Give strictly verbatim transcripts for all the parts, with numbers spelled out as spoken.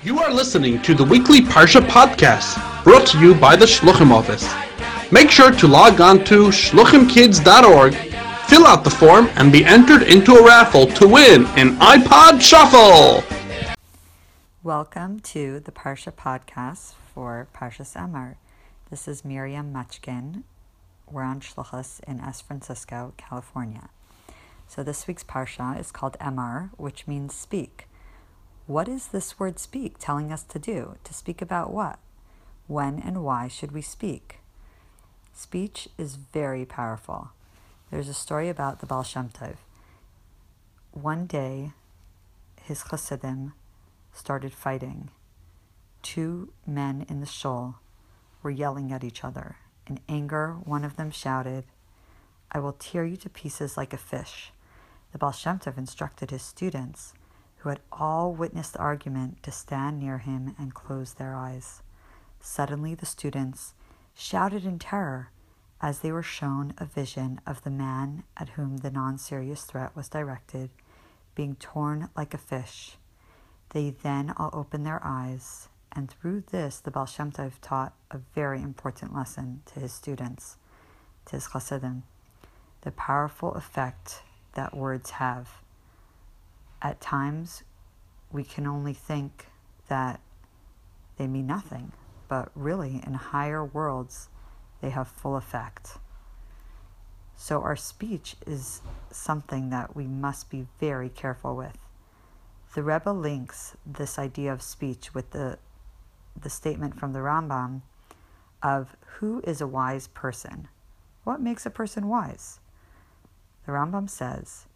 You are listening to the weekly Parsha podcast, brought to you by the Shluchim office. Make sure to log on to shluchim kids dot org, fill out the form, and be entered into a raffle to win an iPod Shuffle! Welcome to the Parsha podcast for Parshas Emor. This is Miriam Muchkin. We're on Shluchos in S. Francisco, California. So this week's Parsha is called Emor, which means speak. What is this word speak telling us to do? To speak about what? When and why should we speak? Speech is very powerful. There's a story about the Baal Shem Tov. One day, his Chassidim started fighting. Two men in the shul were yelling at each other. In anger, one of them shouted, "I will tear you to pieces like a fish." The Baal Shem Tov instructed his students, who had all witnessed the argument, to stand near him and close their eyes. Suddenly the students shouted in terror as they were shown a vision of the man at whom the non-serious threat was directed, being torn like a fish. They then all opened their eyes, and through this the Baal Shem Tov taught a very important lesson to his students, to his Chassidim, the powerful effect that words have. At times, we can only think that they mean nothing, but really, in higher worlds, they have full effect. So our speech is something that we must be very careful with. The Rebbe links this idea of speech with the, the statement from the Rambam of who is a wise person? What makes a person wise? The Rambam says,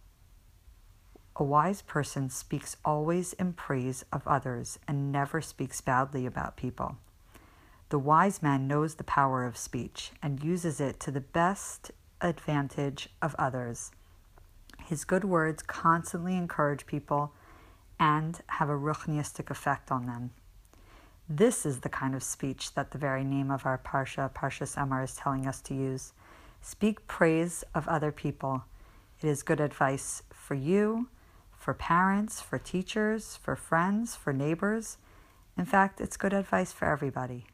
a wise person speaks always in praise of others and never speaks badly about people. The wise man knows the power of speech and uses it to the best advantage of others. His good words constantly encourage people and have a ruchniistic effect on them. This is the kind of speech that the very name of our Parsha, Parshas Emor, is telling us to use. Speak praise of other people. It is good advice for you, for parents, for teachers, for friends, for neighbors. In fact, it's good advice for everybody.